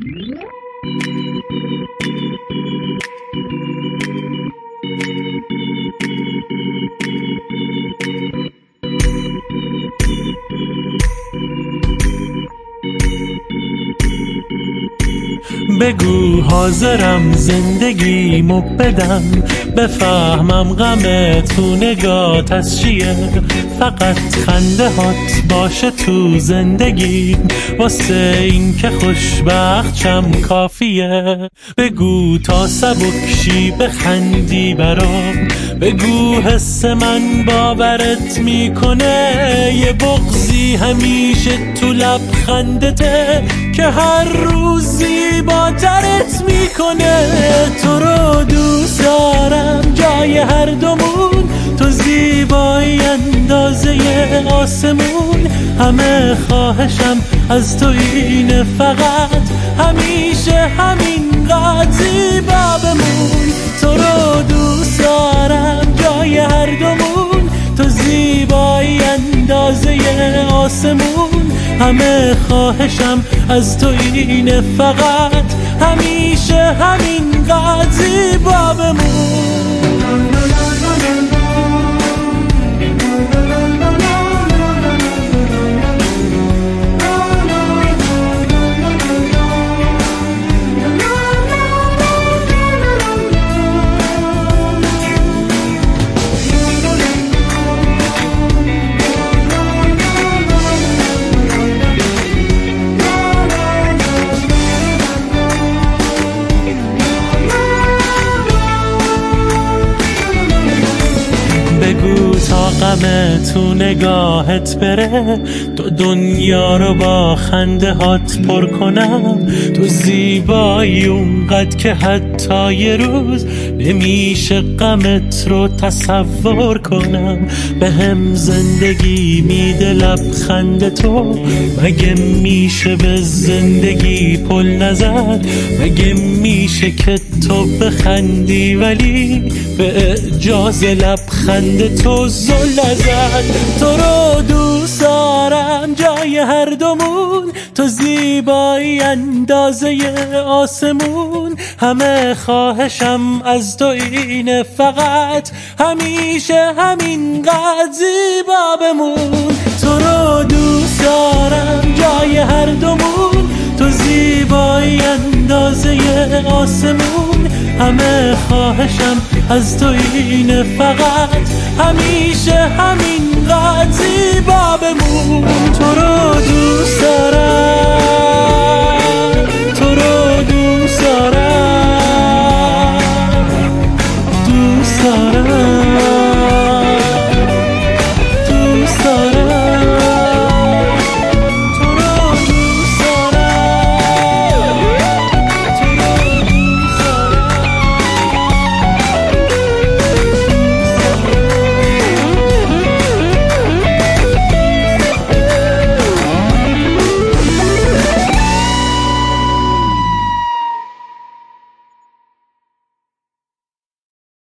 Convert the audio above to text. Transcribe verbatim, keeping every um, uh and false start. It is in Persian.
بگو حاضرم زندگیمو بدم، بفهمم غم تو نگات از چیه. فقط خنده هات باشه تو زندگیم، واسه این که خوشبخت شم کافیه. بگو تا سبکشی بخندی برام، بگو حس من باورت میکنه. یه بغضی همیشه تو لبخندته که هر روز زیباترت میکنه. تو رو دوست دارم جای هر دومون، تو زیبایی اندازه آسمون. همه خواهشم از تو اینه، فقط همیشه همینقدر زیبا بمون. تو رو دوست دارم جای هر دومون، تو زیبایی اندازه آسمون. همه خواهشم از تو اینه، فقط همیشه همینقدر زیبا بمون. بگو تا غم تو نگاهت بره، تو دنیا رو با خنده هات پر کنم. تو زیبایی اونقدر که حتی یه روز نمیشه غمت رو تصور کنم. به هم زندگی میده لبخند تو، مگه میشه به زندگی پل نزد؟ مگه میشه که تو بخندی ولی به اعجاز لبخند تو زل نزد؟ تو رو دوست دارم جای هر دومون، تو زیبایی اندازه آسمون. همه خواهشم از تو اینه، فقط همیشه همینقدر زیبا بمون. تو رو دوست دارم جای هر دومون، تو زیبایی اندازه آسمون. همه خواهشم از تو اینه، فقط همیشه همینقدر زیبا بمون. تو رو دوست دارم.